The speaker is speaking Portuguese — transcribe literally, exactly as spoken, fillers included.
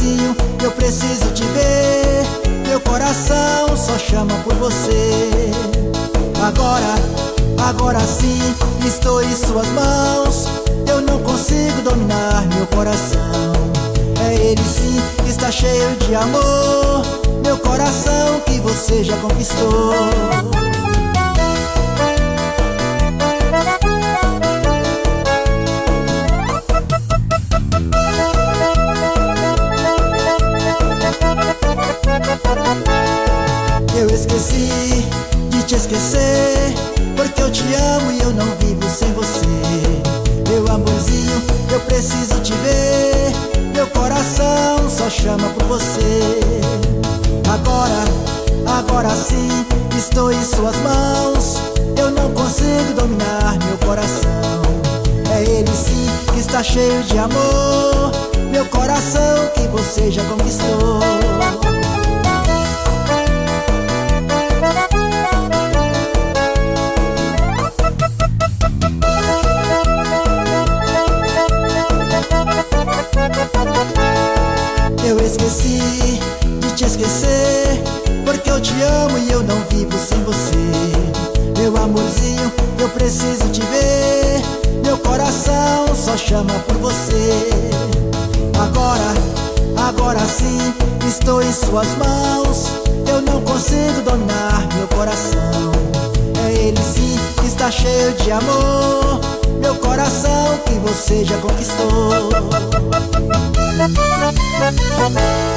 amorzinho, eu preciso te ver. Meu coração só chama por você. Agora, agora sim, estou em suas mãos. Eu não consigo dominar meu coração. É ele sim que está cheio de amor. Meu coração que você já conquistou. Eu esqueci de te esquecer, porque eu te amo e eu não vivo sem você. Meu amorzinho, eu preciso te ver. Meu coração só chama por você. Agora, agora sim, estou em suas mãos. Eu não consigo dominar meu coração. É ele sim que está cheio de amor. Meu coração que você já conquistou. Eu esqueci de te esquecer, porque eu te amo e eu não vivo sem você. Meu amorzinho, eu preciso te ver. Meu coração só chama por você. Agora, agora sim, estou em suas mãos. Eu não consigo dominar meu coração. É ele sim que está cheio de amor. Meu coração que você já conquistou.